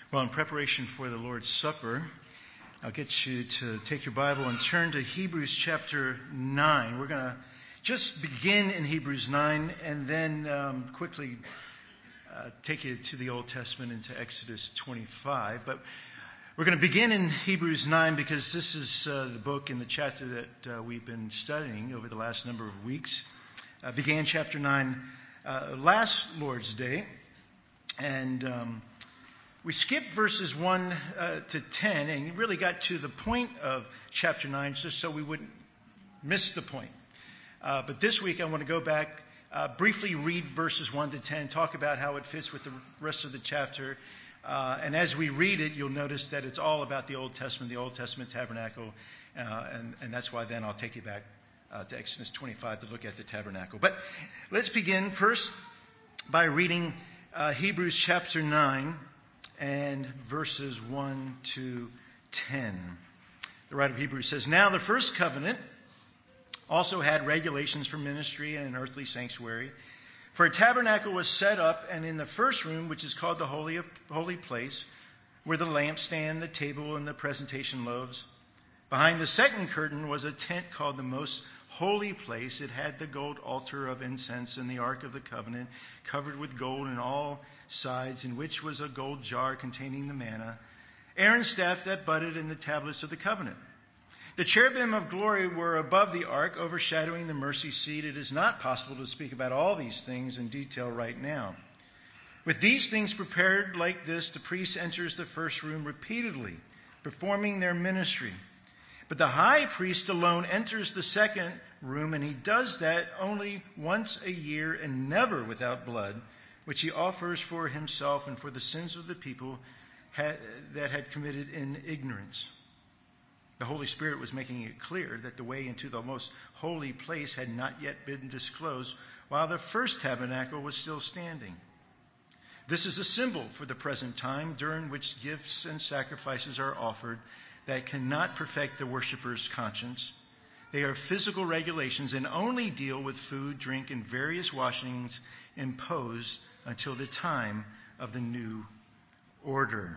Well, in preparation for the Lord's Supper, I'll get you to take your Bible and turn to Hebrews chapter 9. We're going to just begin in Hebrews 9 and then quickly take you to the Old Testament into Exodus 25. But we're going to begin in Hebrews 9 because this is the book and the chapter that we've been studying over the last number of weeks. Began chapter 9 last Lord's Day, and we skipped verses 1 to 10 and really got to the point of chapter 9 just so we wouldn't miss the point. But this week I want to go back, briefly read verses 1 to 10, talk about how it fits with the rest of the chapter. And as we read it, you'll notice that it's all about the Old Testament tabernacle. And that's why then I'll take you back to Exodus 25 to look at the tabernacle. But let's begin first by reading Hebrews chapter 9. And verses 1 to 10. The writer of Hebrews says, "Now the first covenant also had regulations for ministry and an earthly sanctuary. For a tabernacle was set up, and in the first room, which is called the Holy Place, were the lampstand, the table, and the presentation loaves. Behind the second curtain was a tent called the Most Holy Place. It had the gold altar of incense and the Ark of the Covenant, covered with gold on all sides, in which was a gold jar containing the manna, Aaron's staff that budded, and the tablets of the covenant. The cherubim of glory were above the ark, overshadowing the mercy seat. It is not possible to speak about all these things in detail right now. With these things prepared like this, the priest enters the first room repeatedly, performing their ministry. But the high priest alone enters the second room, and he does that only once a year and never without blood, which he offers for himself and for the sins of the people that had committed in ignorance." The Holy Spirit was making it clear that the way into the most holy place had not yet been disclosed while the first tabernacle was still standing. This is a symbol for the present time during which gifts and sacrifices are offered that cannot perfect the worshiper's conscience. They are physical regulations and only deal with food, drink, and various washings imposed until the time of the new order.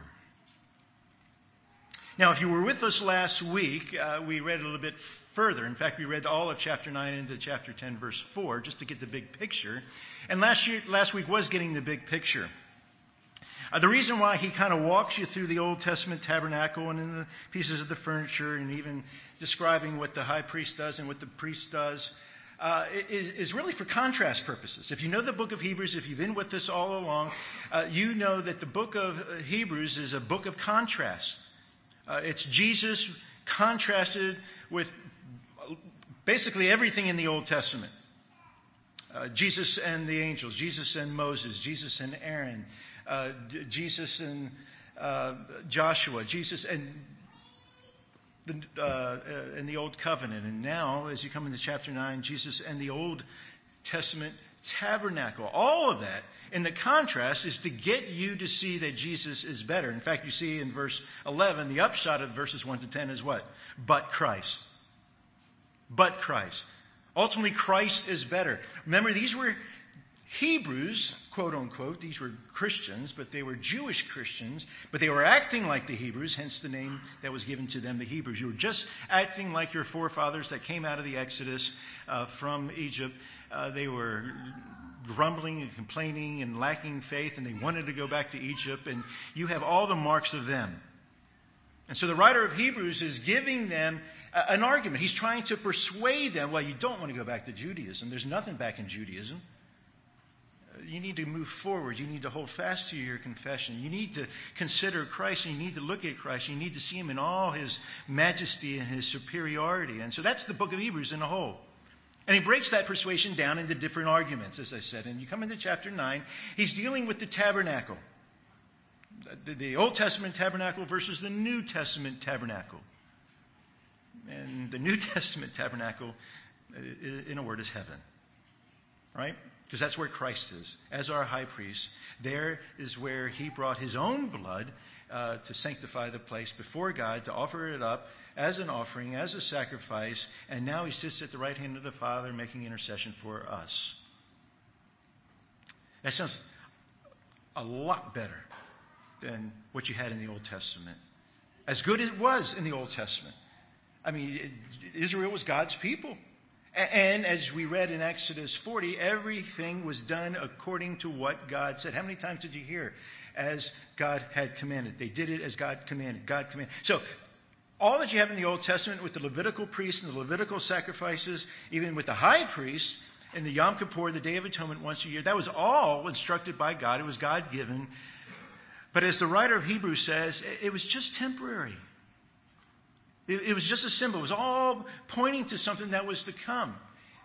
Now, if you were with us last week, we read a little bit further. In fact, we read all of chapter 9 into chapter 10, verse 4, just to get the big picture. And last week was getting the big picture. The reason why he kind of walks you through the Old Testament tabernacle and in the pieces of the furniture and even describing what the high priest does and what the priest does is really for contrast purposes. If you know the book of Hebrews, if you've been with us all along, you know that the book of Hebrews is a book of contrast. It's Jesus contrasted with basically everything in the Old Testament. Jesus and the angels, Jesus and Moses, Jesus and Aaron, Jesus and Joshua, Jesus and the Old Covenant. And now, as you come into chapter 9, Jesus and the Old Testament tabernacle. All of that, in the contrast, is to get you to see that Jesus is better. In fact, you see in verse 11, the upshot of verses 1 to 10 is what? But Christ. But Christ. Ultimately, Christ is better. Remember, these were Hebrews, quote unquote. These were Christians, but they were Jewish Christians, but they were acting like the Hebrews, hence the name that was given to them, the Hebrews. You were just acting like your forefathers that came out of the Exodus from Egypt. They were grumbling and complaining and lacking faith, and they wanted to go back to Egypt, and you have all the marks of them. And so the writer of Hebrews is giving them an argument. He's trying to persuade them, well, you don't want to go back to Judaism. There's nothing back in Judaism. You need to move forward. You need to hold fast to your confession. You need to consider Christ, and you need to look at Christ. You need to see him in all his majesty and his superiority. And so that's the book of Hebrews in a whole. And he breaks that persuasion down into different arguments, as I said. And you come into chapter 9, he's dealing with the tabernacle. The Old Testament tabernacle versus the New Testament tabernacle. And the New Testament tabernacle, in a word, is heaven. Right? Because that's where Christ is. As our high priest, there is where he brought his own blood to sanctify the place before God, to offer it up as an offering, as a sacrifice, and now he sits at the right hand of the Father making intercession for us. That sounds a lot better than what you had in the Old Testament. As good as it was in the Old Testament. I mean, Israel was God's people. And as we read in Exodus 40, everything was done according to what God said. How many times did you hear? As God had commanded. They did it as God commanded. God commanded. So, all that you have in the Old Testament with the Levitical priests and the Levitical sacrifices, even with the high priest and the Yom Kippur, the Day of Atonement once a year, that was all instructed by God. It was God-given. But as the writer of Hebrews says, it was just temporary. It was just a symbol. It was all pointing to something that was to come.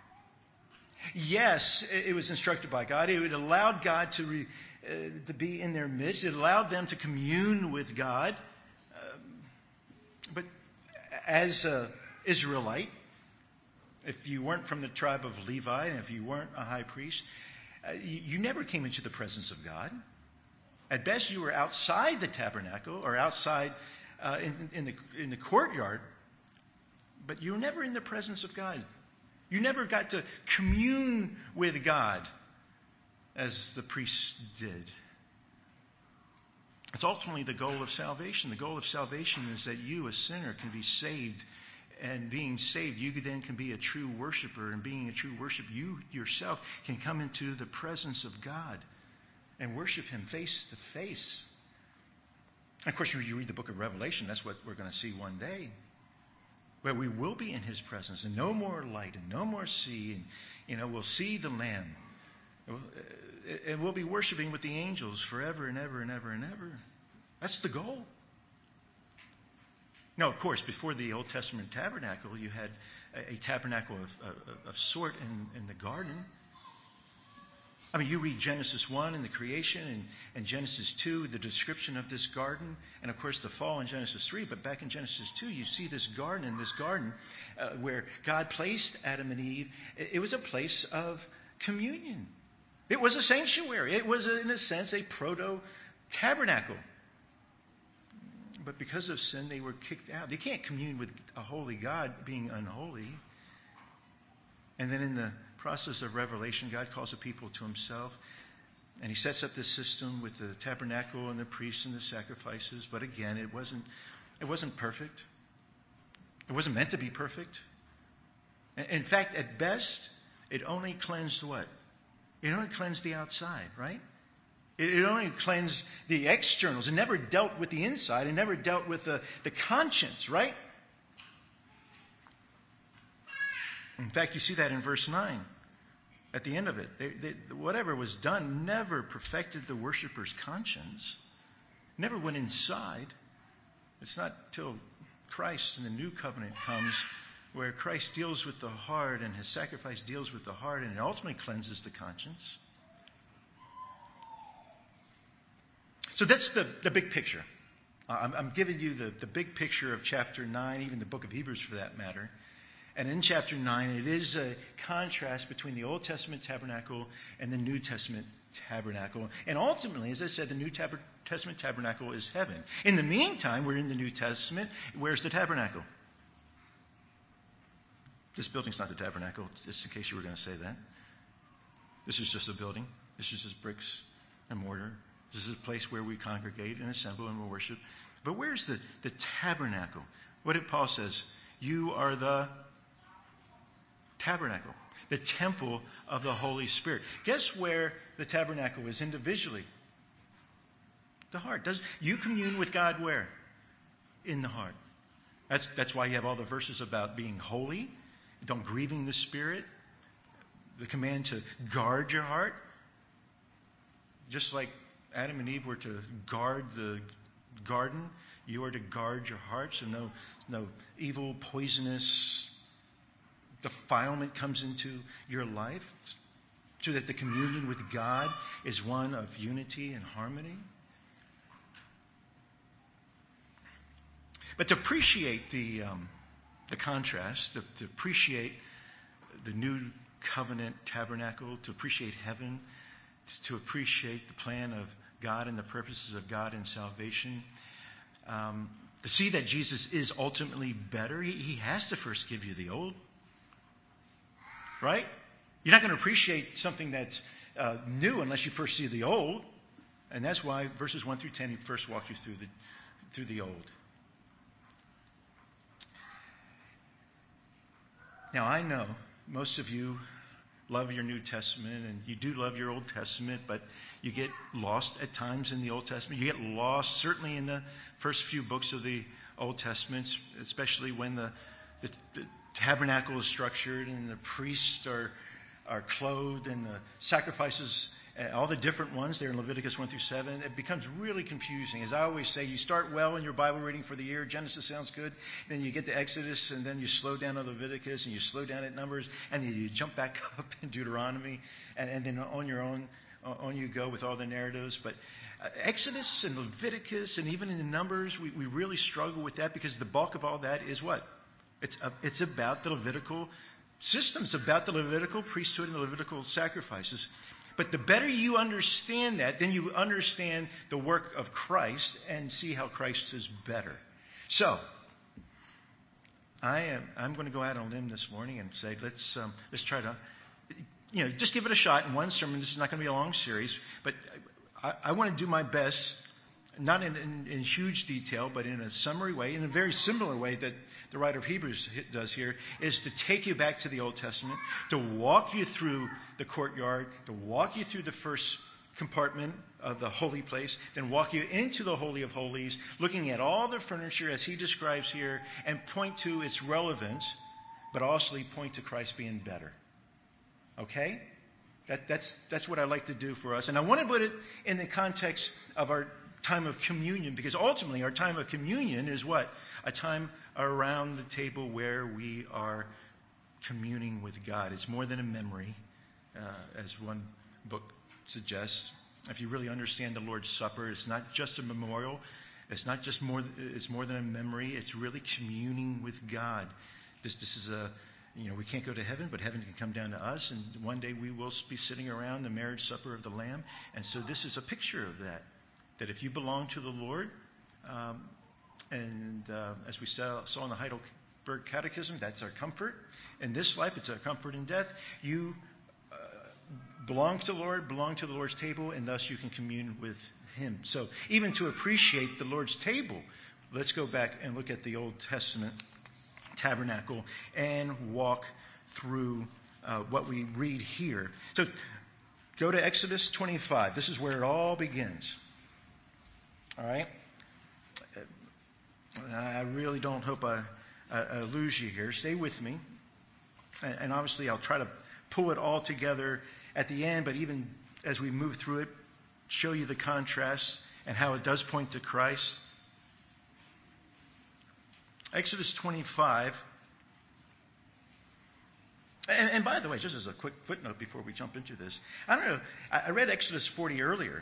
Yes, it was instructed by God. It allowed God to be in their midst. It allowed them to commune with God. But as an Israelite, if you weren't from the tribe of Levi and if you weren't a high priest, you never came into the presence of God. At best, you were outside the tabernacle or outside in the courtyard, but you were never in the presence of God. You never got to commune with God as the priests did. It's ultimately the goal of salvation. The goal of salvation is that you, a sinner, can be saved. And being saved, you then can be a true worshiper. And being a true worshiper, you yourself can come into the presence of God and worship Him face to face. And of course, you read the book of Revelation, that's what we're going to see one day. Where we will be in His presence, and no more light, and no more sea, and we'll see the Lamb. And we'll be worshiping with the angels forever and ever and ever and ever. That's the goal. Now, of course, before the Old Testament tabernacle, you had a tabernacle of sort in the garden. I mean, you read Genesis 1 and the creation, and Genesis 2, the description of this garden, and of course the fall in Genesis 3. But back in Genesis 2, you see this garden, where God placed Adam and Eve. It was a place of communion. It was a sanctuary. It was, in a sense, a proto-tabernacle. But because of sin, they were kicked out. They can't commune with a holy God being unholy. And then in the process of revelation, God calls the people to Himself. And He sets up this system with the tabernacle and the priests and the sacrifices. But again, it wasn't perfect. It wasn't meant to be perfect. In fact, at best, it only cleansed what? It only cleansed the outside, right? It only cleansed the externals. It never dealt with the inside. It never dealt with the conscience, right? In fact, you see that in verse 9. At the end of it, whatever was done never perfected the worshiper's conscience. Never went inside. It's not till Christ and the new covenant comes where Christ deals with the heart and His sacrifice deals with the heart and it ultimately cleanses the conscience. So that's the big picture. I'm giving you the big picture of chapter 9, even the book of Hebrews for that matter. And in chapter 9, it is a contrast between the Old Testament tabernacle and the New Testament tabernacle. And ultimately, as I said, the New Testament tabernacle is heaven. In the meantime, we're in the New Testament. Where's the tabernacle? This building's not the tabernacle, just in case you were going to say that. This is just a building. This is just bricks and mortar. This is a place where we congregate and assemble and worship. But where's the tabernacle? What did Paul says? You are the tabernacle, the temple of the Holy Spirit. Guess where the tabernacle is individually? The heart. You commune with God where? In the heart. That's why you have all the verses about being holy, don't grieving the Spirit, the command to guard your heart. Just like Adam and Eve were to guard the garden, you are to guard your heart so no evil, poisonous defilement comes into your life, so that the communion with God is one of unity and harmony. But to appreciate the contrast, to appreciate the new covenant tabernacle, to appreciate heaven, to appreciate the plan of God and the purposes of God in salvation, to see that Jesus is ultimately better, He has to first give you the old. Right? You're not going to appreciate something that's new unless you first see the old. And that's why verses 1 through 10, he first walked you through the Old. Now, I know most of you love your New Testament, and you do love your Old Testament, but you get lost at times in the Old Testament. You get lost certainly in the first few books of the Old Testament, especially when the tabernacle is structured and the priests are clothed and the sacrifices, all the different ones there in Leviticus 1 through 7. It becomes really confusing. As I always say, you start well in your Bible reading for the year. Genesis sounds good. Then you get to Exodus, and then you slow down at Leviticus, and you slow down at Numbers, and then you jump back up in Deuteronomy, and then on your own, on you go with all the narratives. But Exodus and Leviticus and even in the Numbers, we really struggle with that because the bulk of all that is what? It's about the Levitical system. It's about the Levitical priesthood and the Levitical sacrifices. But the better you understand that, then you understand the work of Christ and see how Christ is better. So, I'm going to go out on a limb this morning and say, let's try to, just give it a shot in one sermon. This is not going to be a long series, but I want to do my best, not in huge detail, but in a summary way, in a very similar way that the writer of Hebrews does here, is to take you back to the Old Testament, to walk you through the courtyard, to walk you through the first compartment of the holy place, then walk you into the Holy of Holies, looking at all the furniture as he describes here, and point to its relevance, but also point to Christ being better. Okay? That's what I like to do for us. And I want to put it in the context of our time of communion, because ultimately our time of communion is what? A time around the table where we are communing with God. It's more than a memory, as one book suggests. If you really understand the Lord's Supper, it's not just a memorial. It's more than a memory. It's really communing with God. This is we can't go to heaven, but heaven can come down to us, and one day we will be sitting around the marriage supper of the Lamb. And so this is a picture of that if you belong to the Lord, as we saw in the Heidelberg Catechism, that's our comfort. In this life, it's our comfort in death. You belong to the Lord, belong to the Lord's table, and thus you can commune with Him. So even to appreciate the Lord's table, let's go back and look at the Old Testament tabernacle and walk through what we read here. So go to Exodus 25. This is where it all begins. All right? I really don't hope I lose you here. Stay with me. And obviously I'll try to pull it all together at the end, but even as we move through it, show you the contrast and how it does point to Christ. Exodus 25. And by the way, just as a quick footnote before we jump into this, I don't know, I read Exodus 40 earlier.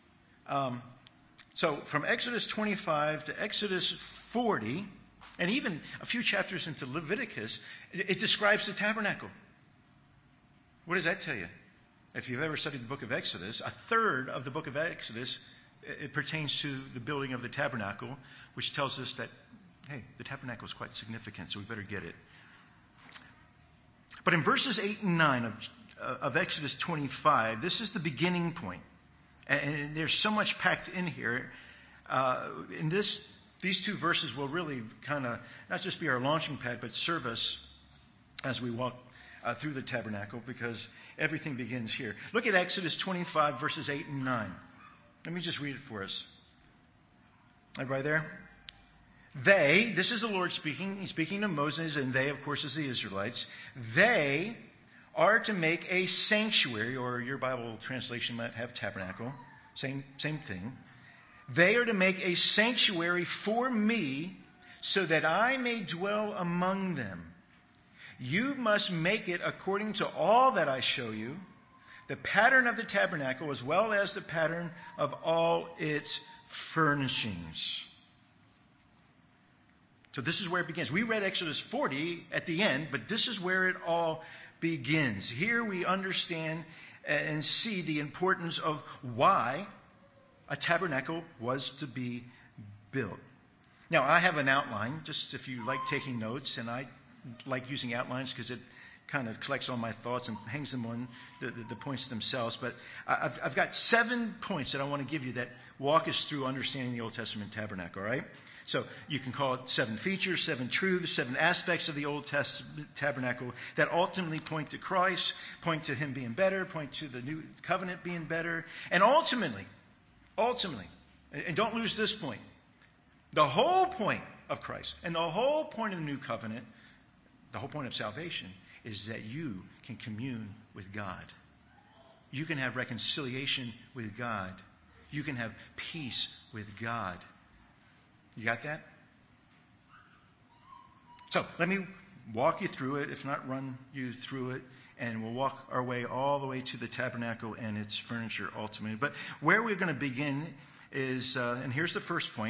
So from Exodus 25 to Exodus 40, and even a few chapters into Leviticus, it describes the tabernacle. What does that tell you? If you've ever studied the book of Exodus, a third of the book of Exodus, it pertains to the building of the tabernacle, which tells us that, hey, the tabernacle is quite significant, so we better get it. But in verses 8 and 9 of Exodus 25, this is the beginning point. And there's so much packed in here. These two verses will really kind of not just be our launching pad, but serve us as we walk through the tabernacle, because everything begins here. Look at Exodus 25, verses 8 and 9. Let me just read it for us. Everybody there? They, this is the Lord speaking. He's speaking to Moses, and they, of course, is the Israelites. They are to make a sanctuary, or your Bible translation might have tabernacle. Same thing. They are to make a sanctuary for me so that I may dwell among them. You must make it according to all that I show you, the pattern of the tabernacle as well as the pattern of all its furnishings. So this is where it begins. We read Exodus 40 at the end, but this is where it all begins. Here we understand and see the importance of why a tabernacle was to be built. Now, I have an outline, just if you like taking notes, and I like using outlines because it kind of collects all my thoughts and hangs them on the points themselves. But I've got 7 points that I want to give you that walk us through understanding the Old Testament tabernacle, all right? So you can call it 7 features, 7 truths, 7 aspects of the Old Testament tabernacle that ultimately point to Christ, point to Him being better, point to the new covenant being better, and ultimately, and don't lose this point, the whole point of Christ and the whole point of the new covenant, the whole point of salvation, is that you can commune with God. You can have reconciliation with God. You can have peace with God. You got that? So let me walk you through it, if not run you through it, and we'll walk our way all the way to the tabernacle and its furniture ultimately. But where we're going to begin is, and here's the first point,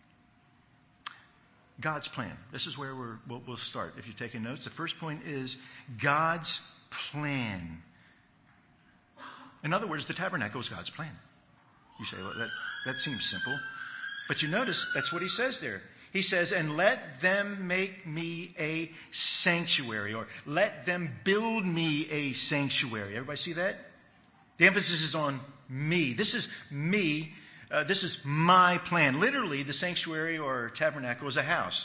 God's plan. This is where we'll start. If you're taking notes, the first point is God's plan. In other words, the tabernacle is God's plan. You say, well, that seems simple. But you notice that's what he says there. He says, and let them make me a sanctuary, or let them build me a sanctuary. Everybody see that? The emphasis is on me. This is me. This is my plan. Literally, the sanctuary or tabernacle is a house.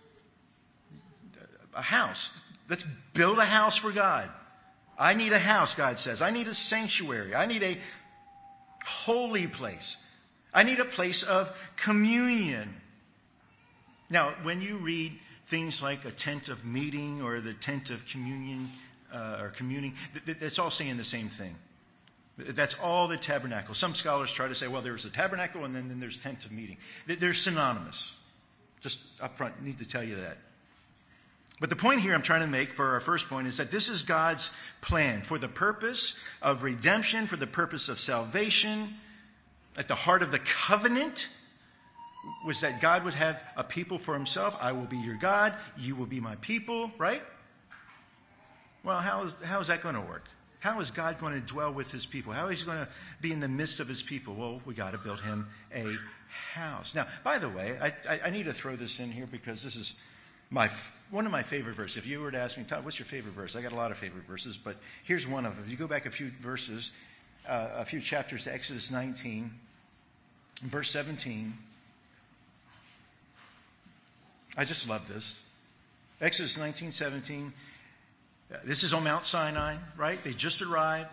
A house. Let's build a house for God. I need a house, God says. I need a sanctuary. I need a holy place. I need a place of communion. Now, when you read things like a tent of meeting or the tent of communion or communing, that's all saying the same thing. That's all the tabernacle. Some scholars try to say, well, there's a tabernacle and then there's tent of meeting. They're synonymous. Just up front, need to tell you that. But the point here I'm trying to make for our first point is that this is God's plan for the purpose of redemption, for the purpose of salvation. At the heart of the covenant was that God would have a people for himself. I will be your God. You will be my people, right? Well, how is that going to work? How is God going to dwell with his people? How is he going to be in the midst of his people? Well, we got to build him a house. Now, by the way, I need to throw this in here because this is one of my favorite verses. If you were to ask me, Todd, what's your favorite verse? I got a lot of favorite verses, but here's one of them. If you go back a few verses, a few chapters to Exodus 19, verse 17. I just love this. Exodus 19:17. This is on Mount Sinai, right? They just arrived.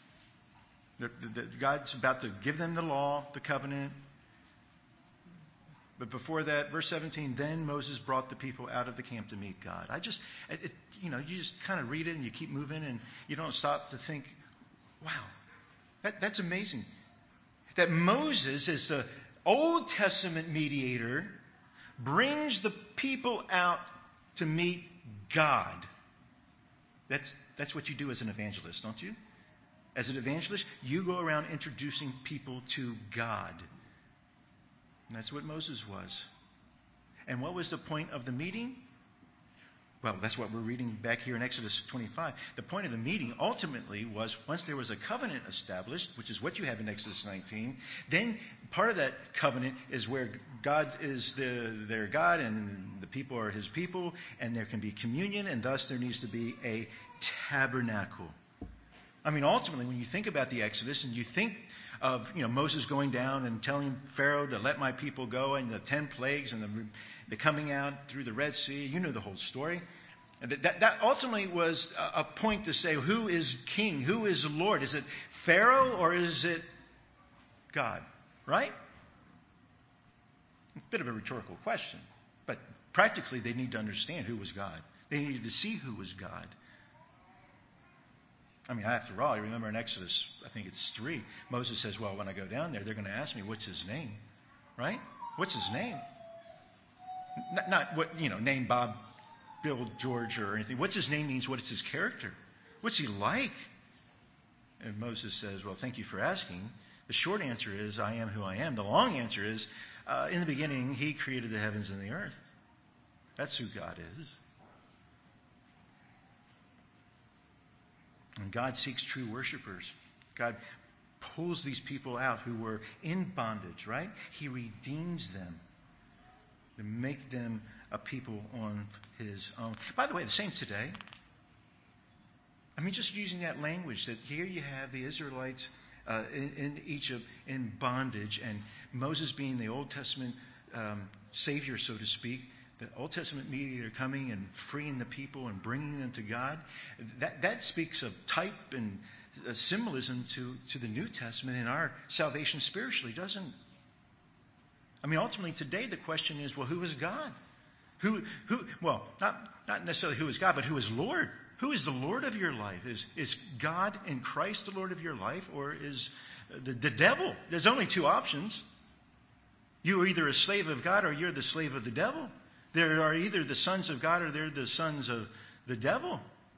God's about to give them the law, the covenant. But before that, verse 17, then Moses brought the people out of the camp to meet God. You just kind of read it and you keep moving and you don't stop to think, wow, that's amazing. That Moses, as the Old Testament mediator, brings the people out to meet God. That's what you do as an evangelist, don't you? As an evangelist, you go around introducing people to God. And that's what Moses was. And what was the point of the meeting? Well, that's what we're reading back here in Exodus 25. The point of the meeting ultimately was once there was a covenant established, which is what you have in Exodus 19, then part of that covenant is where God is their God and the people are his people, and there can be communion, and thus there needs to be a tabernacle. I mean, ultimately, when you think about the Exodus and you think of Moses going down and telling Pharaoh to let my people go, and the 10 plagues and the coming out through the Red Sea, you know the whole story. That ultimately was a point to say, who is king? Who is Lord? Is it Pharaoh or is it God? Right? A bit of a rhetorical question. But practically they need to understand who was God. They needed to see who was God. I mean, after all, you remember in Exodus, I think it's 3, Moses says, well, when I go down there, they're going to ask me, what's his name? Right? What's his name? Not what, name Bob, Bill, George, or anything. What's his name means what is his character? What's he like? And Moses says, well, thank you for asking. The short answer is, I am who I am. The long answer is, in the beginning, he created the heavens and the earth. That's who God is. And God seeks true worshipers. God pulls these people out who were in bondage, right? He redeems them to make them a people on his own. By the way, the same today. I mean, just using that language, that here you have the Israelites in Egypt in bondage, and Moses being the Old Testament Savior, so to speak, the Old Testament mediator coming and freeing the people and bringing them to God. That speaks of type and symbolism to the New Testament and our salvation spiritually, doesn't it? I mean, ultimately today the question is, well, who is God? Well, not necessarily who is God, but who is Lord? Who is the Lord of your life? Is God in Christ the Lord of your life, or is the devil? There's only two options. You are either a slave of God or you're the slave of the devil. There are either the sons of God or they're the sons of the devil.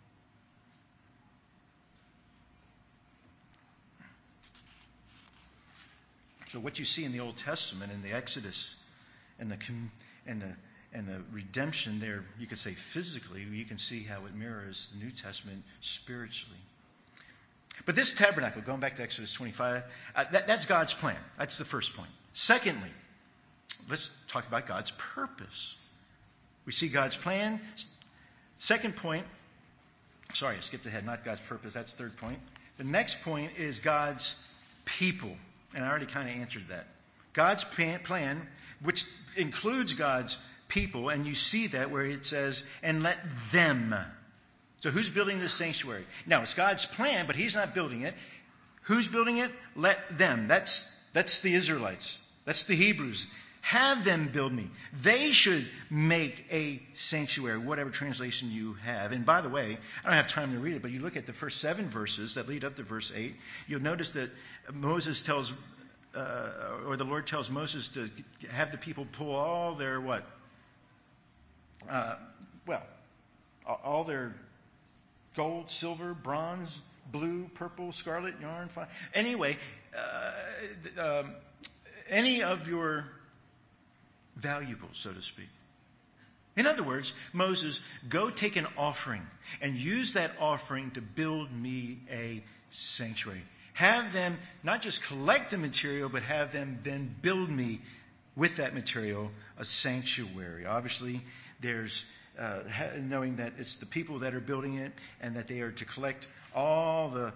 So what you see in the Old Testament, in the Exodus, and the redemption there, you could say physically, you can see how it mirrors the New Testament spiritually. But this tabernacle, going back to Exodus 25, that's God's plan. That's the first point. Secondly, let's talk about God's purpose. We see God's plan. Second point, sorry, I skipped ahead, not God's purpose, that's the third point. The next point is God's people. And I already kind of answered that. God's plan, which includes God's people, and you see that where it says, and let them. So who's building this sanctuary? Now, it's God's plan, but He's not building it. Who's building it? Let them. That's the Israelites. That's the Hebrews. Have them build me. They should make a sanctuary, whatever translation you have. And by the way, I don't have time to read it, but you look at the first 7 verses that lead up to verse 8, you'll notice that Moses tells, or the Lord tells Moses to have the people pull all their what? All their gold, silver, bronze, blue, purple, scarlet, yarn, fine. Anyway, any of your valuables, so to speak. In other words, Moses, go take an offering and use that offering to build me a sanctuary. Have them not just collect the material, but have them then build me with that material a sanctuary. Obviously, there's knowing that it's the people that are building it and that they are to collect all the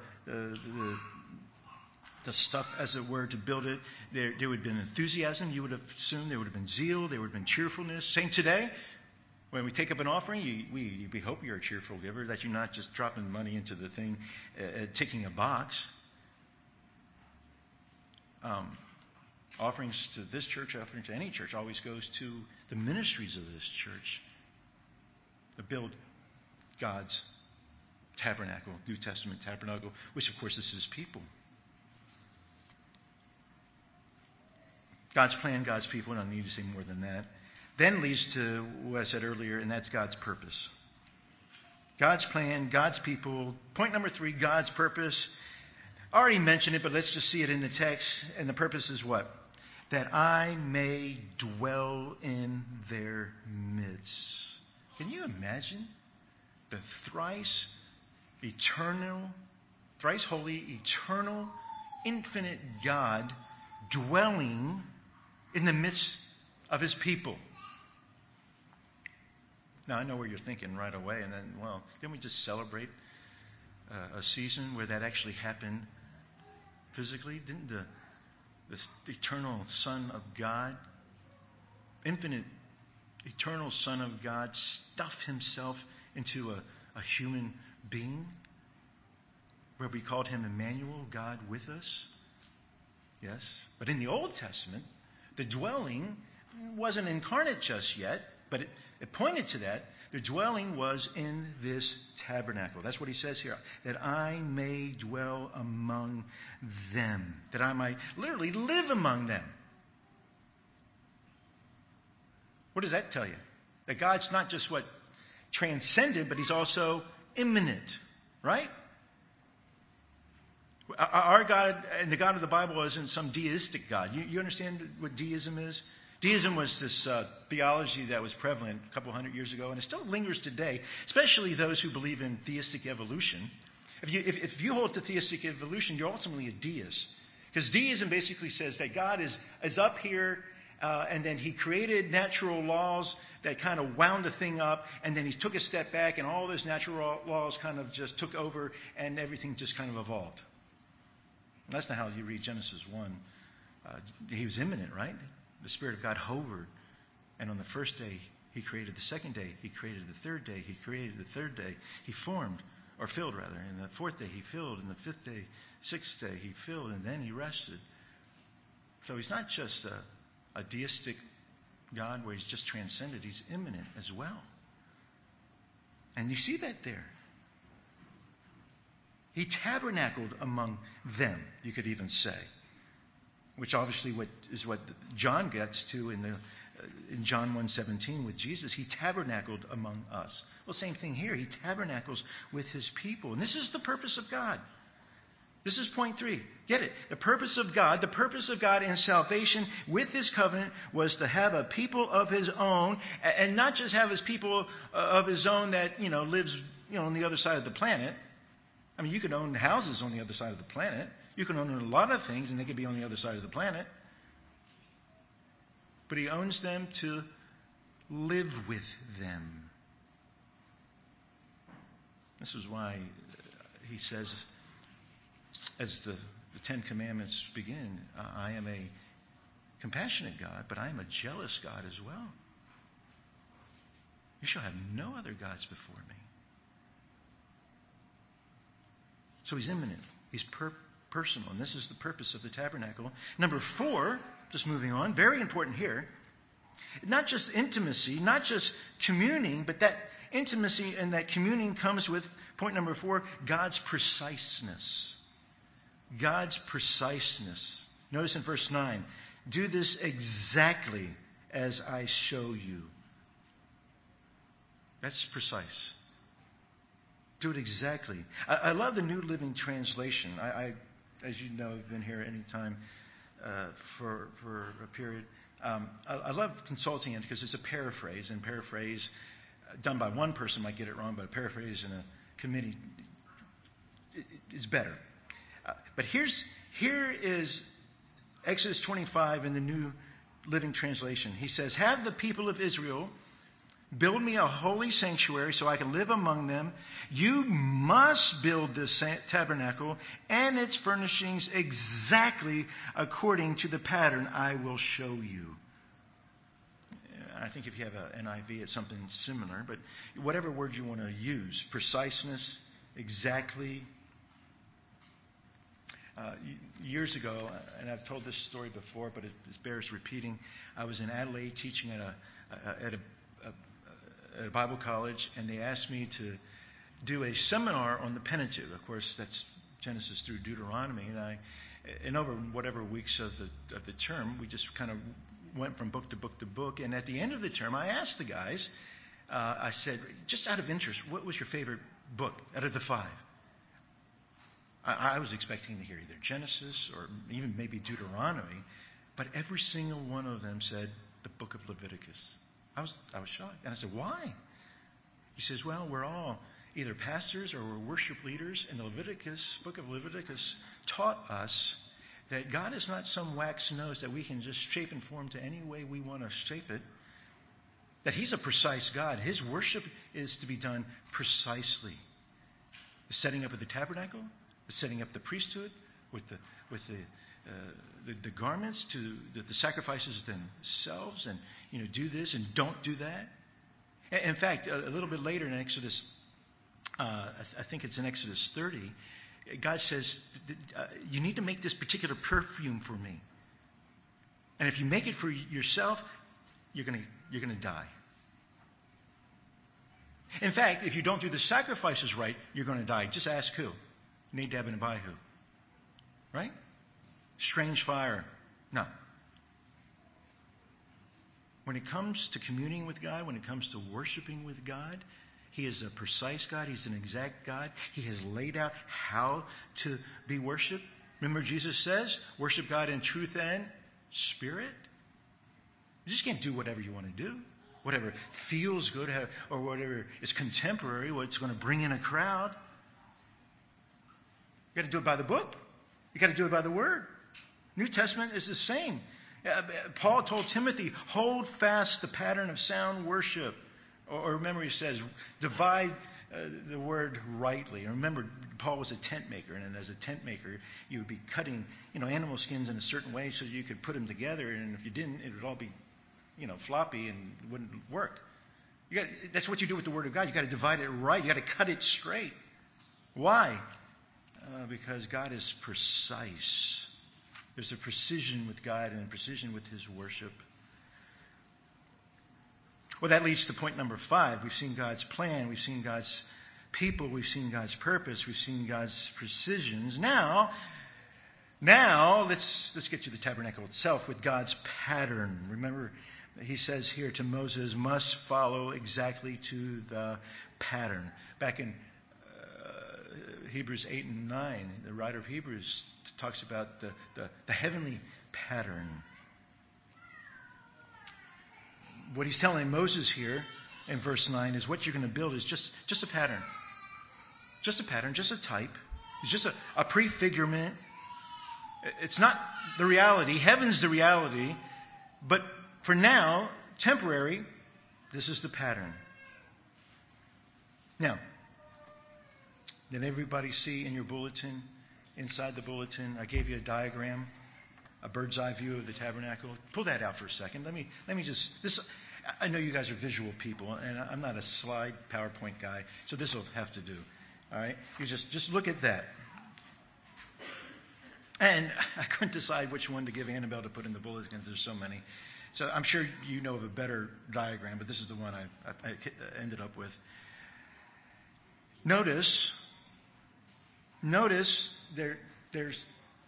stuff, as it were, to build it. There would have been enthusiasm, you would have assumed. There would have been zeal. There would have been cheerfulness. Same today. When we take up an offering, we hope you're a cheerful giver, that you're not just dropping money into the thing, ticking a box. Offerings to this church, offering to any church, always goes to the ministries of this church to build God's tabernacle, New Testament tabernacle, which of course is His people. God's plan, God's people, and I don't need to say more than that. Then leads to what I said earlier, and that's God's purpose. God's plan, God's people. Point number 3, God's purpose. I already mentioned it, but let's just see it in the text. And the purpose is what? That I may dwell in their midst. Can you imagine the thrice eternal, thrice holy, eternal, infinite God dwelling in the midst of His people? Now, I know where you're thinking right away, and then, well, didn't we just celebrate a season where that actually happened physically? Didn't this eternal Son of God, infinite eternal Son of God, stuff Himself into a human being, where we called Him Emmanuel, God with us? Yes. But in the Old Testament, the dwelling wasn't incarnate just yet, but it pointed to that. The dwelling was in this tabernacle. That's what he says here. That I may dwell among them. That I might literally live among them. What does that tell you? That God's not just what? Transcendent, but He's also immanent. Right? Our God and the God of the Bible isn't some deistic God. You understand what deism is? Deism was this theology that was prevalent a couple hundred years ago, and it still lingers today, especially those who believe in theistic evolution. If you hold to theistic evolution, you're ultimately a deist. Because deism basically says that God is up here and then he created natural laws that kind of wound the thing up, and then he took a step back, and all those natural laws kind of just took over, and everything just kind of evolved. And that's not how you read Genesis 1. He was imminent, right? The Spirit of God hovered, and on the first day, he created the second day. He created the third day. He created the third day. He formed, or filled rather. And the fourth day he filled. And the fifth day, sixth day he filled. And then he rested. So he's not just a deistic God where he's just transcended. He's immanent as well. And you see that there. He tabernacled among them, you could even say. Which obviously is what John gets to in John 1:17 with Jesus. He tabernacled among us. Well, same thing here. He tabernacles with his people. And this is the purpose of God. This is point 3. Get it? The purpose of God in salvation with his covenant was to have a people of his own, and not just have his people of his own that, lives, on the other side of the planet. I mean, you could own houses on the other side of the planet. You can own a lot of things, and they could be on the other side of the planet. But he owns them to live with them. This is why he says, as the Ten Commandments begin, I am a compassionate God, but I am a jealous God as well. You shall have no other gods before me. So he's immanent. He's personal. And this is the purpose of the tabernacle. Number 4, just moving on, very important here. Not just intimacy, not just communing, but that intimacy and that communing comes with, point number 4, God's preciseness. God's preciseness. Notice in verse 9, do this exactly as I show you. That's precise. Do it exactly. I love the New Living Translation. I as you know, have been here any time for a period. I love consulting it because it's a paraphrase, and paraphrase done by one person might get it wrong, but a paraphrase in a committee is better. But here is Exodus 25 in the New Living Translation. He says, have the people of Israel build me a holy sanctuary so I can live among them. You must build this tabernacle and its furnishings exactly according to the pattern I will show you. I think if you have an NIV, it's something similar, but whatever word you want to use, preciseness, exactly. Years ago, and I've told this story before, but it bears repeating, I was in Adelaide teaching at a Bible college, and they asked me to do a seminar on the Pentateuch. Of course, that's Genesis through Deuteronomy, and over whatever weeks of the term, we just kind of went from book to book to book. And at the end of the term, I asked the guys, I said, just out of interest, what was your favorite book out of the 5? I was expecting to hear either Genesis or even maybe Deuteronomy, but every single one of them said the book of Leviticus. I was shocked. And I said, why? He says, well, we're all either pastors or we're worship leaders, and the book of Leviticus taught us that God is not some wax nose that we can just shape and form to any way we want to shape it. That he's a precise God. His worship is to be done precisely. The setting up of the tabernacle, the setting up the priesthood with the garments, to the sacrifices themselves, and do this and don't do that. In fact, a little bit later in Exodus, I think it's in Exodus 30, God says, you need to make this particular perfume for me. And if you make it for yourself, you're going to die. In fact, if you don't do the sacrifices right, you're going to die. Just ask who? Nadab and Abihu. Right? Strange fire. No. When it comes to communing with God, when it comes to worshiping with God, he is a precise God. He's an exact God. He has laid out how to be worshipped. Remember, Jesus says, worship God in truth and spirit. You just can't do whatever you want to do, whatever feels good, or whatever is contemporary, what's going to bring in a crowd. You got to do it by the book. You got to do it by the word. New Testament is the same. Paul told Timothy, hold fast the pattern of sound worship. Or remember he says, divide the word rightly. And remember, Paul was a tent maker, and as a tent maker, you would be cutting, animal skins in a certain way so you could put them together, and if you didn't, it would all be, floppy and wouldn't work. That's what you do with the Word of God. You got to divide it right. You got to cut it straight. Why? Because God is precise. There's a precision with God and a precision with His worship. Well, that leads to point number 5. We've seen God's plan. We've seen God's people. We've seen God's purpose. We've seen God's precisions. Now let's get to the tabernacle itself with God's pattern. Remember, he says here to Moses, must follow exactly to the pattern. Back in Hebrews 8 and 9, the writer of Hebrews talks about the heavenly pattern. What he's telling Moses here in verse 9 is what you're going to build is just a pattern. Just a pattern, just a type. It's just a prefigurement. It's not the reality. Heaven's the reality. But for now, temporary, this is the pattern. Now, did everybody see in your bulletin, inside the bulletin, I gave you a diagram, a bird's eye view of the tabernacle. Pull that out for a second. Let me just, I know you guys are visual people, and I'm not a slide PowerPoint guy, so this will have to do. All right? You just look at that. And I couldn't decide which one to give Annabelle to put in the bulletin because there's so many. So I'm sure you know of a better diagram, but this is the one I ended up with. Notice there's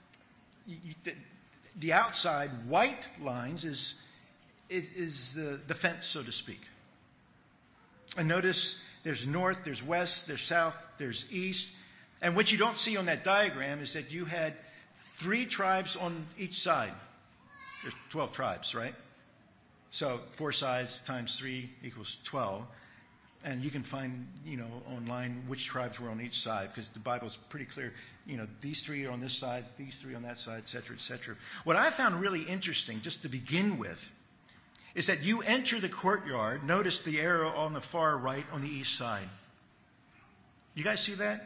the outside white lines is the fence, so to speak. And notice there's north, there's west, there's south, there's east. And what you don't see on that diagram is that you had 3 tribes on each side. There's 12 tribes, right? So 4 sides times 3 equals 12. And you can find, online which tribes were on each side because the Bible's pretty clear. These 3 are on this side, these 3 on that side, et cetera, et cetera. What I found really interesting, just to begin with, is that you enter the courtyard. Notice the arrow on the far right on the east side. You guys see that?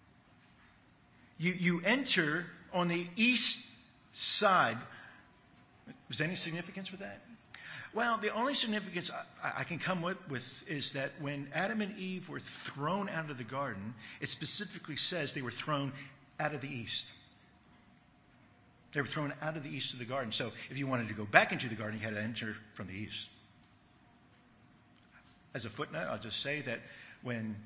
You enter on the east side. Was there any significance with that? Well, the only significance I can come with is that when Adam and Eve were thrown out of the garden, it specifically says they were thrown out of the east. They were thrown out of the east of the garden. So if you wanted to go back into the garden, you had to enter from the east. As a footnote, I'll just say that when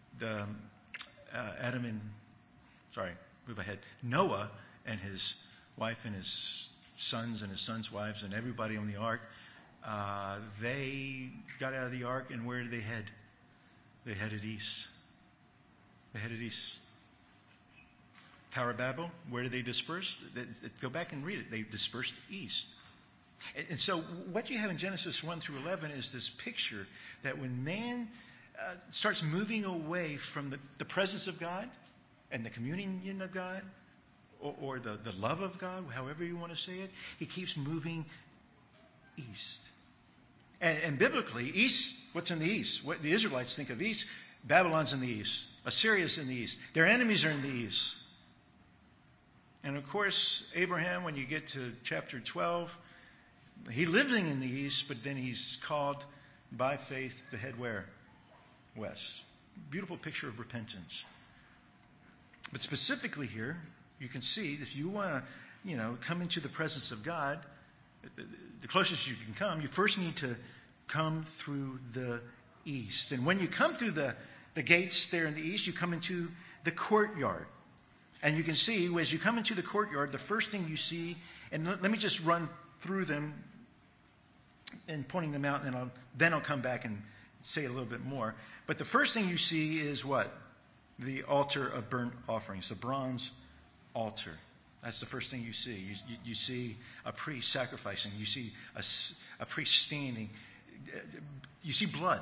Noah and his wife and his sons and his sons' wives and everybody on the ark, they got out of the ark, and where did they head? They headed east. Tower of Babel, where did they disperse? Go back and read it. They dispersed east. And so what you have in Genesis 1 through 11 is this picture that when man starts moving away from the presence of God and the communion of God or the love of God, however you want to say it, he keeps moving east. And biblically, east, what's in the east? What the Israelites think of east, Babylon's in the east. Assyria's in the east. Their enemies are in the east. And of course, Abraham, when you get to chapter 12, he living in the east, but then he's called by faith to head where? West. Beautiful picture of repentance. But specifically here, you can see if you want to, come into the presence of God, the closest you can come, you first need to come through the east. And when you come through the gates there in the east, you come into the courtyard. And you can see, as you come into the courtyard, the first thing you see, and let me just run through them and pointing them out, and then I'll come back and say a little bit more. But the first thing you see is what? The altar of burnt offerings, the bronze altar. That's the first thing you see. You see a priest sacrificing. You see a priest standing. You see blood.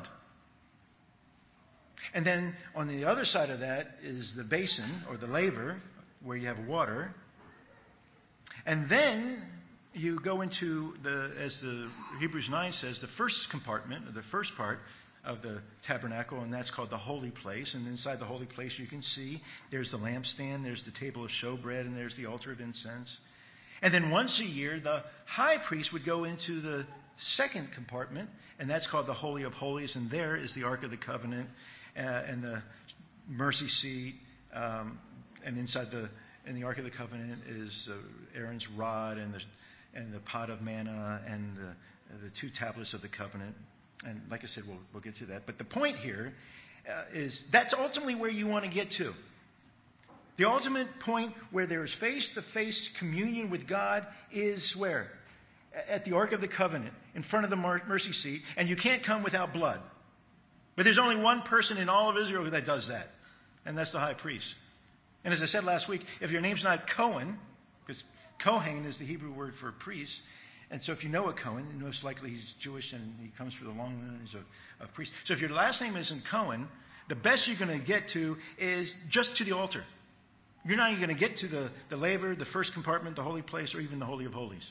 And then on the other side of that is the basin or the laver where you have water. And then you go into as the Hebrews 9 says, the first compartment, or the first part of the tabernacle, and that's called the holy place. And inside the holy place you can see there's the lampstand, there's the table of showbread, and there's the altar of incense. And then once a year, the high priest would go into the second compartment, and that's called the Holy of Holies, and there is the Ark of the Covenant and the mercy seat, and inside in the Ark of the Covenant is Aaron's rod and the pot of manna and the 2 tablets of the covenant. And like I said, we'll get to that. But the point here is that's ultimately where you want to get to. The ultimate point where there is face-to-face communion with God is where? At the Ark of the Covenant, in front of the mercy seat, and you can't come without blood. But there's only one person in all of Israel that does that, and that's the high priest. And as I said last week, if your name's not Cohen, because Kohen is the Hebrew word for priest, and so if you know a Cohen, most likely he's Jewish and he comes for the long lineage of priests. So if your last name isn't Cohen, the best you're going to get to is just to the altar. You're not even going to get to the laver, the first compartment, the holy place, or even the Holy of Holies.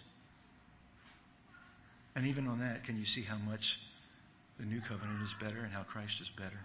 And even on that, can you see how much the new covenant is better and how Christ is better?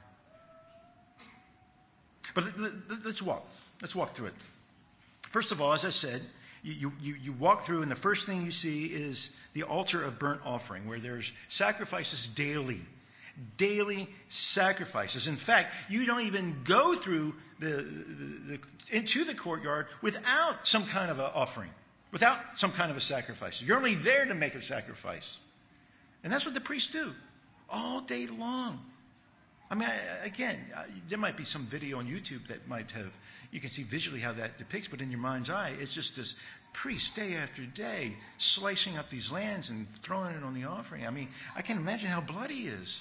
But let's walk. Let's walk through it. First of all, as I said, you walk through, and the first thing you see is the altar of burnt offering, where there's sacrifices daily. Daily sacrifices. In fact, you don't even go through into the courtyard without some kind of an offering, without some kind of a sacrifice. You're only there to make a sacrifice. And that's what the priests do all day long. I mean, again, there might be some video on YouTube that might have, you can see visually how that depicts, but in your mind's eye, it's just this priest day after day slicing up these lambs and throwing it on the offering. I mean, I can imagine how bloody he is.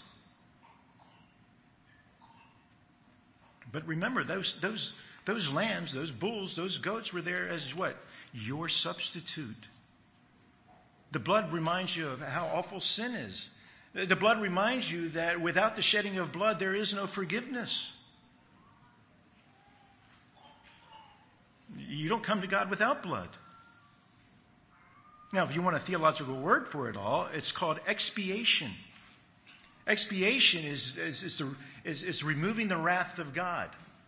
But remember, those lambs, those bulls, those goats were there as what? Your substitute. The blood reminds you of how awful sin is. The blood reminds you that without the shedding of blood, there is no forgiveness. You don't come to God without blood. Now, if you want a theological word for it all, it's called expiation. Expiation is removing the wrath of God.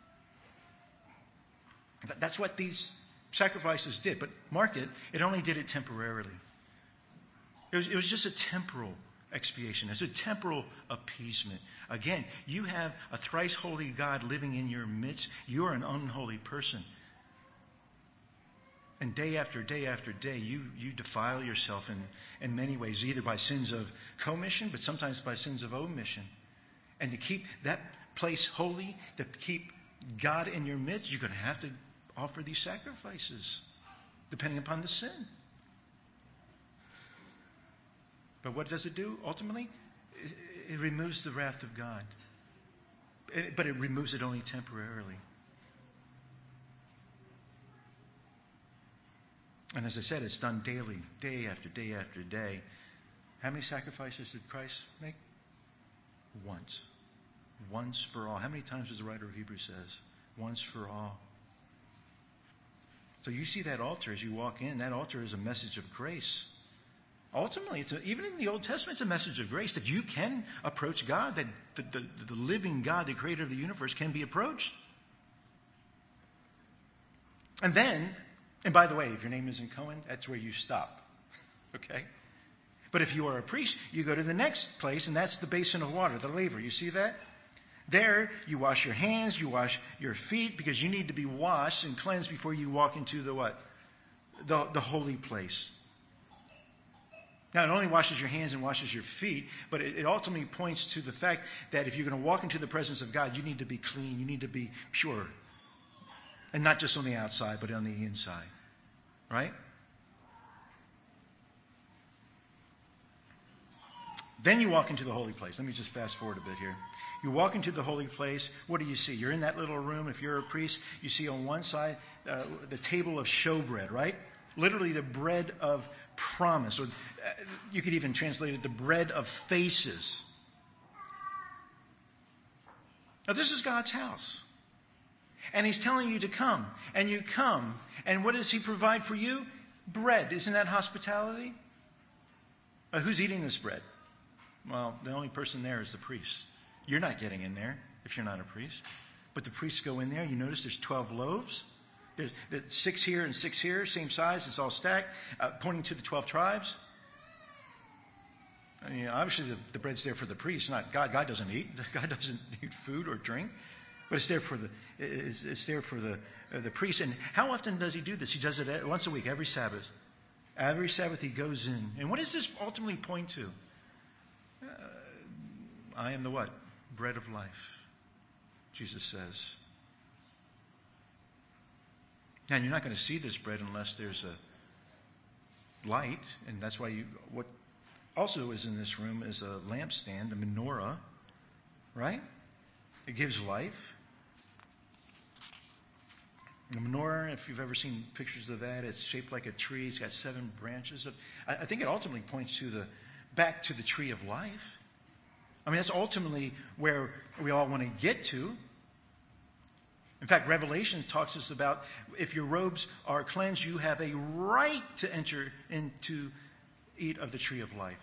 That's what these sacrifices did. But mark it, it only did it temporarily. It was just a temporal expiation. It's a temporal appeasement. Again, you have a thrice holy God living in your midst. You're an unholy person. And day after day after day, you defile yourself in many ways, either by sins of commission, but sometimes by sins of omission. And to keep that place holy, to keep God in your midst, you're going to have to offer these sacrifices, depending upon the sin. But what does it do ultimately? It removes the wrath of God. But it removes it only temporarily. And as I said, it's done daily, day after day after day. How many sacrifices did Christ make? Once. Once for all. How many times does the writer of Hebrews says? Once for all. So you see that altar as you walk in. That altar is a message of grace. Ultimately, even in the Old Testament, it's a message of grace that you can approach God, that the living God, the creator of the universe, can be approached. And by the way, if your name isn't Cohen, that's where you stop. Okay? But if you are a priest, you go to the next place, and that's the basin of water, the laver. You see that? There, you wash your hands, you wash your feet, because you need to be washed and cleansed before you walk into the what? The holy place. Now, it only washes your hands and washes your feet, but it ultimately points to the fact that if you're going to walk into the presence of God, you need to be clean, you need to be pure. And not just on the outside, but on the inside. Right? Then you walk into the holy place. Let me just fast forward a bit here. You walk into the holy place. What do you see? You're in that little room. If you're a priest, you see on one side the table of showbread, right? Literally the bread of promise. Or you could even translate it the bread of faces. Now this is God's house. And He's telling you to come. And you come. And what does He provide for you? Bread, isn't that hospitality? Who's eating this bread? Well, the only person there is the priest. You're not getting in there if you're not a priest. But the priests go in there. You notice there's 12 loaves. There's 6 here and 6 here, same size. It's all stacked, pointing to the 12 tribes. I mean, obviously the bread's there for the priest, not God. God doesn't eat. God doesn't need food or drink. But it's there for the priest. And how often does he do this? He does it once a week, every Sabbath. Every Sabbath he goes in. And what does this ultimately point to? I am the what? Bread of life, Jesus says. Now, you're not going to see this bread unless there's a light. And that's why what also is in this room is a lampstand, a menorah, right? It gives life. The menorah, if you've ever seen pictures of that, it's shaped like a tree. It's got 7 branches. I think it ultimately points back to the tree of life. I mean, that's ultimately where we all want to get to. In fact, Revelation talks to us about if your robes are cleansed, you have a right to enter into eat of the tree of life.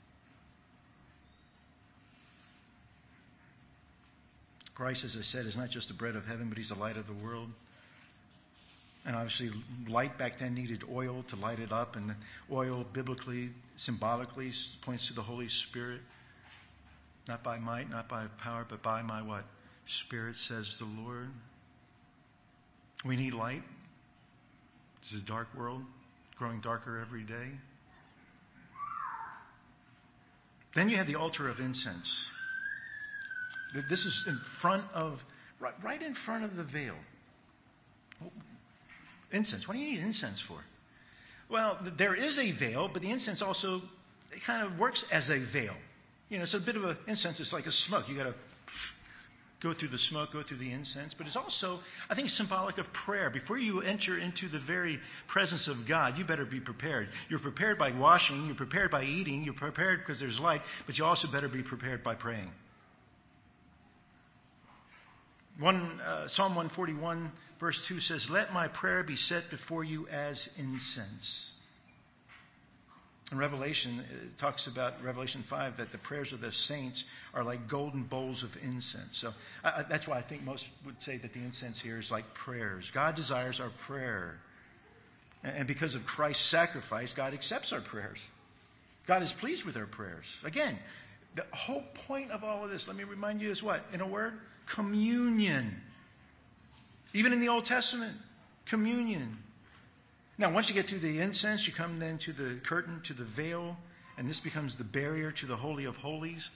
Christ, as I said, is not just the bread of heaven, but he's the light of the world. And obviously, light back then needed oil to light it up. And oil, biblically, symbolically, points to the Holy Spirit. Not by might, not by power, but by my what? Spirit, says the Lord. We need light. It's a dark world, growing darker every day. Then you have the altar of incense. This is in front of, right in front of the veil. Incense. What do you need incense for? Well, there is a veil, but the incense also, it kind of works as a veil. You know, it's a bit of incense. It's like a smoke. You got to go through the smoke, go through the incense. But it's also, I think, symbolic of prayer. Before you enter into the very presence of God, you better be prepared. You're prepared by washing. You're prepared by eating. You're prepared because there's light. But you also better be prepared by praying. Psalm 141, verse 2 says, "Let my prayer be set before you as incense." In Revelation, it talks about Revelation 5 that the prayers of the saints are like golden bowls of incense. So that's why I think most would say that the incense here is like prayers. God desires our prayer. And because of Christ's sacrifice, God accepts our prayers. God is pleased with our prayers. Again, the whole point of all of this, let me remind you, is what? In a word? Communion. Even in the Old Testament, communion. Now, once you get to the incense, you come then to the curtain, to the veil, and this becomes the barrier to the Holy of Holies.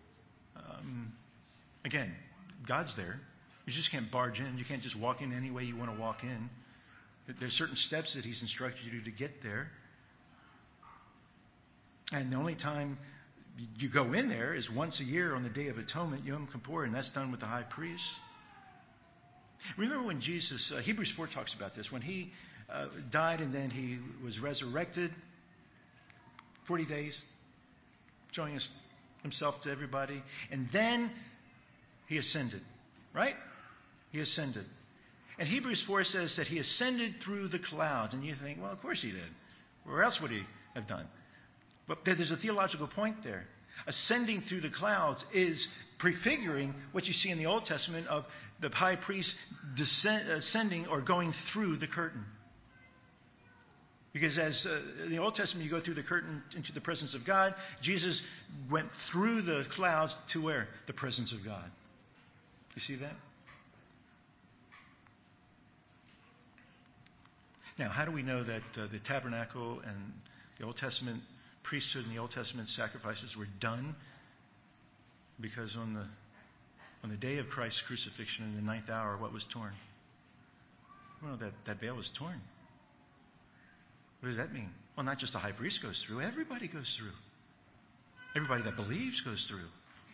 Again, God's there. You just can't barge in. You can't just walk in any way you want to walk in. There's certain steps that he's instructed you to get there. And the only time you go in there is once a year on the Day of Atonement, Yom Kippur, and that's done with the high priest. Remember when Jesus, Hebrews 4 talks about this, when he died and then he was resurrected, 40 days, showing himself to everybody, and then he ascended, right? He ascended. And Hebrews 4 says that he ascended through the clouds, and you think, well, of course he did. Where else would he have done? But there's a theological point there. Ascending through the clouds is prefiguring what you see in the Old Testament of the high priest ascending or going through the curtain. Because as in the Old Testament, you go through the curtain into the presence of God. Jesus went through the clouds to where? The presence of God. You see that? Now, how do we know that the tabernacle and the Old Testament priesthood and the Old Testament sacrifices were done? Because on the day of Christ's crucifixion in the 9th hour, what was torn? Well, that veil was torn. What does that mean? Well, not just the high priest goes through. Everybody goes through. Everybody that believes goes through.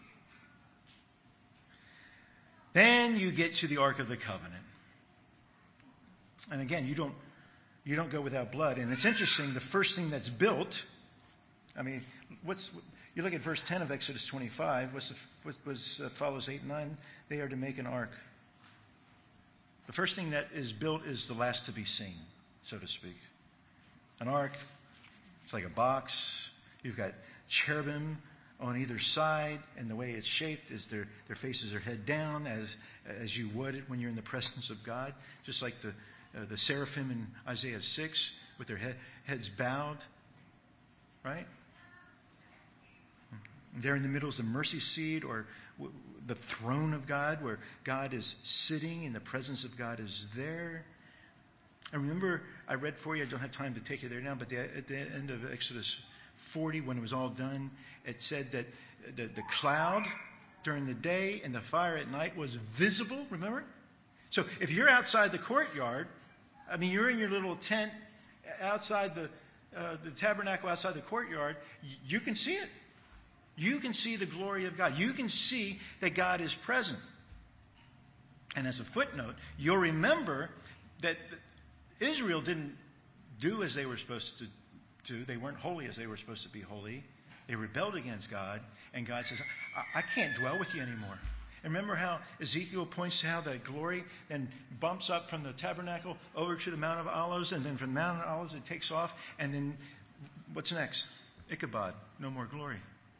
Then you get to the Ark of the Covenant. And again, you don't go without blood. And it's interesting, the first thing that's built, I mean, you look at verse 10 of Exodus 25, follows 8 and 9, they are to make an ark. The first thing that is built is the last to be seen, so to speak. An ark, it's like a box. You've got cherubim on either side, and the way it's shaped is their faces are head down, as you would when you're in the presence of God, just like the seraphim in Isaiah 6 with their heads bowed, right? There in the middle is the mercy seat, or the throne of God, where God is sitting and the presence of God is there. I remember I read for you, I don't have time to take you there now, but at the end of Exodus 40, when it was all done, it said that the cloud during the day and the fire at night was visible, remember? So if you're outside the courtyard, I mean, you're in your little tent outside the tabernacle outside the courtyard, you can see it. You can see the glory of God. You can see that God is present. And as a footnote, you'll remember that Israel didn't do as they were supposed to do. They weren't holy as they were supposed to be holy. They rebelled against God. And God says, I can't dwell with you anymore. And remember how Ezekiel points to how the glory then bumps up from the tabernacle over to the Mount of Olives. And then from the Mount of Olives it takes off. And then what's next? Ichabod. No more glory.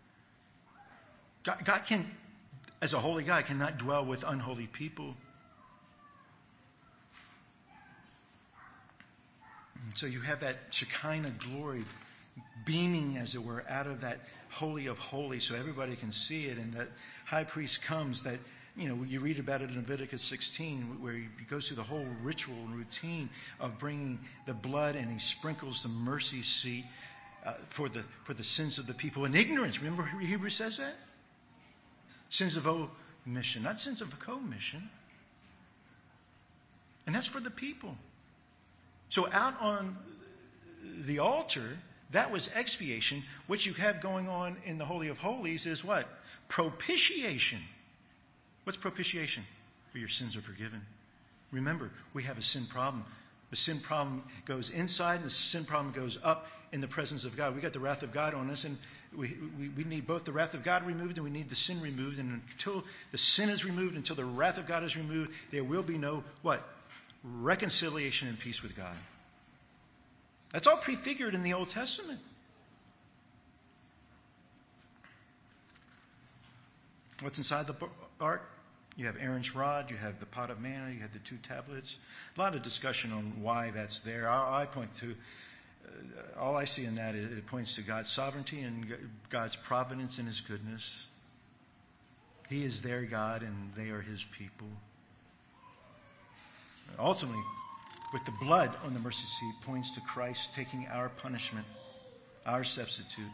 God can, as a holy God, cannot dwell with unholy people. And so you have that Shekinah glory beaming, as it were, out of that Holy of Holies so everybody can see it. And that high priest comes, that, you read about it in Leviticus 16, where he goes through the whole ritual and routine of bringing the blood, and he sprinkles the mercy seat for the sins of the people in ignorance. Remember Hebrews says that? Sins of omission, not sins of commission. And that's for the people. So out on the altar, that was expiation. What you have going on in the Holy of Holies is what? Propitiation. What's propitiation? For your sins are forgiven. Remember, we have a sin problem. The sin problem goes inside, and the sin problem goes up in the presence of God. We got the wrath of God on us, and we need both the wrath of God removed and we need the sin removed. And until the sin is removed, until the wrath of God is removed, there will be no what? Reconciliation and peace with God. That's all prefigured in the Old Testament. What's inside the ark? You have Aaron's rod, you have the pot of manna, you have the 2 tablets. A lot of discussion on why that's there. I point to, all I see in that, it points to God's sovereignty and God's providence and His goodness. He is their God and they are His people. Ultimately, with the blood on the mercy seat, points to Christ taking our punishment, our substitute.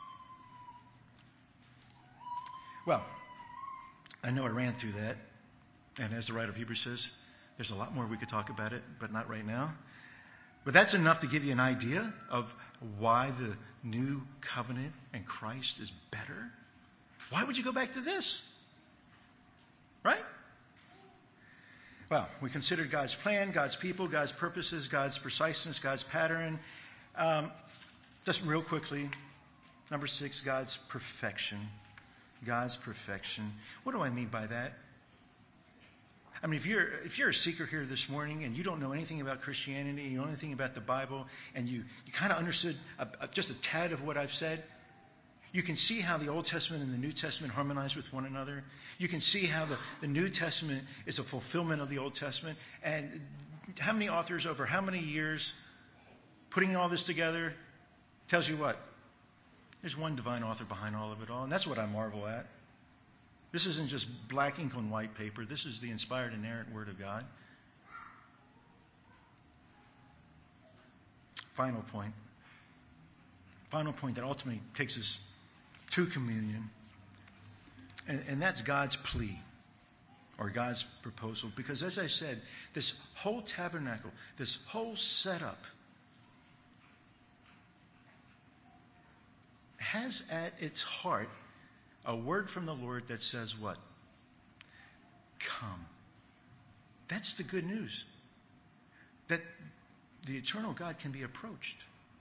Well, I know I ran through that, and as the writer of Hebrews says, there's a lot more we could talk about it, but not right now. But that's enough to give you an idea of why the new covenant and Christ is better. Why would you go back to this? Right? Well, we considered God's plan, God's people, God's purposes, God's preciseness, God's pattern. Just real quickly, number 6, God's perfection. God's perfection. What do I mean by that? I mean, if you're a seeker here this morning and you don't know anything about Christianity, you don't know anything about the Bible, and you kind of understood just a tad of what I've said, you can see how the Old Testament and the New Testament harmonize with one another. You can see how the New Testament is a fulfillment of the Old Testament. And how many authors over how many years putting all this together tells you what? There's one divine author behind all of it all, and that's what I marvel at. This isn't just black ink on white paper. This is the inspired, inerrant Word of God. Final point. Final point that ultimately takes us to communion. And that's God's plea, or God's proposal. Because as I said, this whole tabernacle, this whole setup, has at its heart a word from the Lord that says what? Come. That's the good news. That the eternal God can be approached.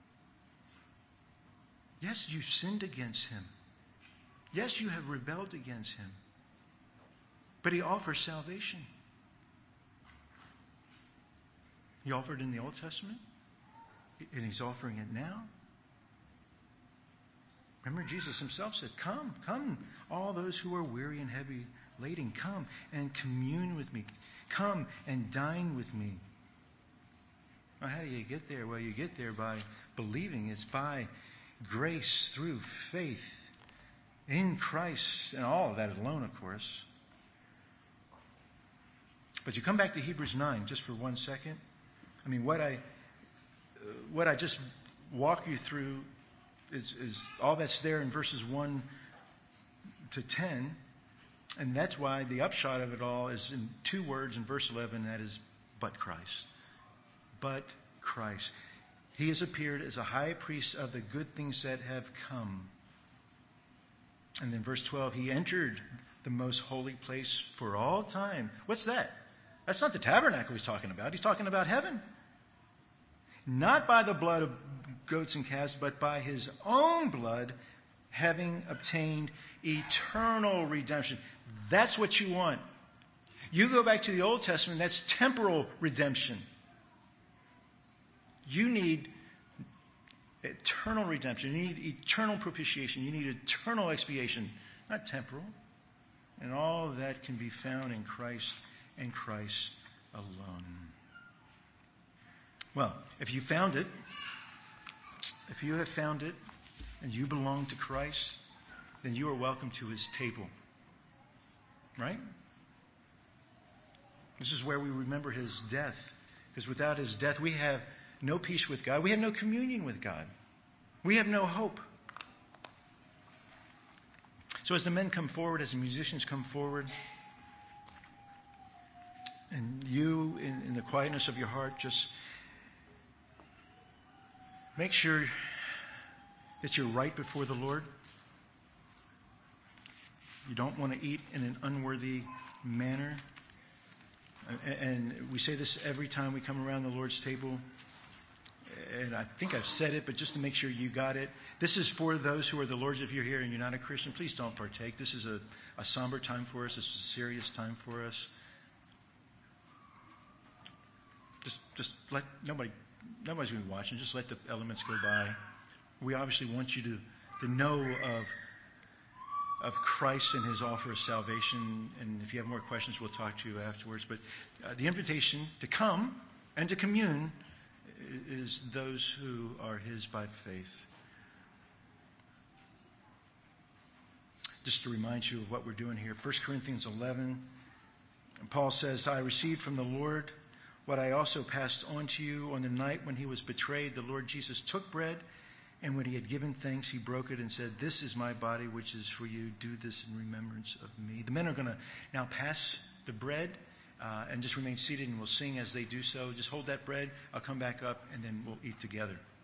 Yes, you sinned against Him. Yes, you have rebelled against Him. But He offers salvation. He offered in the Old Testament. And he's offering it now. Remember, Jesus himself said, come, all those who are weary and heavy laden, come and commune with me. Come and dine with me. Well, how do you get there? Well, you get there by believing. It's by grace through faith in Christ, and all of that alone, of course. But you come back to Hebrews 9 just for 1 second. I mean, what I just walk you through is all that's there in verses 1 to 10. And that's why the upshot of it all is in 2 words in verse 11, and that is, but Christ. But Christ. He has appeared as a high priest of the good things that have come. And then verse 12, he entered the most holy place for all time. What's that? That's not the tabernacle he's talking about. He's talking about heaven. Not by the blood of goats and calves, but by his own blood, having obtained eternal redemption. That's what you want. You go back to the Old Testament, that's temporal redemption. You need eternal redemption. You need eternal propitiation. You need eternal expiation, not temporal. And all of that can be found in Christ and Christ alone. Well, if you found it, if you have found it, and you belong to Christ, then you are welcome to his table. Right? This is where we remember his death. Because without his death, we have no peace with God. We have no communion with God. We have no hope. So as the men come forward, as the musicians come forward, and you, in the quietness of your heart, just make sure that you're right before the Lord. You don't want to eat in an unworthy manner. And we say this every time we come around the Lord's table. And I think I've said it, but just to make sure you got it. This is for those who are the Lord's. If you're here and you're not a Christian, please don't partake. This is a somber time for us. This is a serious time for us. Just let nobody's going to be watching. Just let the elements go by. We obviously want you to know of Christ and his offer of salvation. And if you have more questions, we'll talk to you afterwards. But the invitation to come and to commune is those who are his by faith. Just to remind you of what we're doing here, 1 Corinthians 11, Paul says, I received from the Lord what I also passed on to you. On the night when he was betrayed, the Lord Jesus took bread, and when he had given thanks, he broke it and said, this is my body, which is for you. Do this in remembrance of me. The men are going to now pass the bread and just remain seated, and we'll sing as they do so. Just hold that bread. I'll come back up, and then we'll eat together.